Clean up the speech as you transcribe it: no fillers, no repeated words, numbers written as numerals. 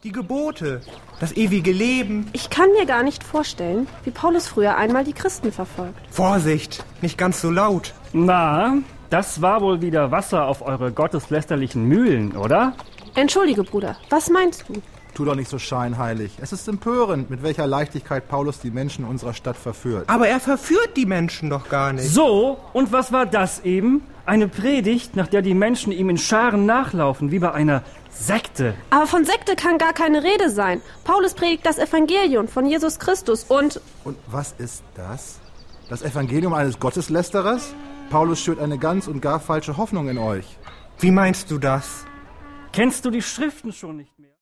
Die Gebote, das ewige Leben. Ich kann mir gar nicht vorstellen, wie Paulus früher einmal die Christen verfolgt. Vorsicht, nicht ganz so laut. Na, das war wohl wieder Wasser auf eure gotteslästerlichen Mühlen, oder? Entschuldige, Bruder, was meinst du? Tu doch nicht so scheinheilig. Es ist empörend, mit welcher Leichtigkeit Paulus die Menschen unserer Stadt verführt. Aber er verführt die Menschen doch gar nicht. So, und was war das eben? Eine Predigt, nach der die Menschen ihm in Scharen nachlaufen, wie bei einer Sekte. Aber von Sekte kann gar keine Rede sein. Paulus predigt das Evangelium von Jesus Christus und... Und was ist das? Das Evangelium eines Gotteslästerers? Paulus schürt eine ganz und gar falsche Hoffnung in euch. Wie meinst du das? Kennst du die Schriften schon nicht mehr?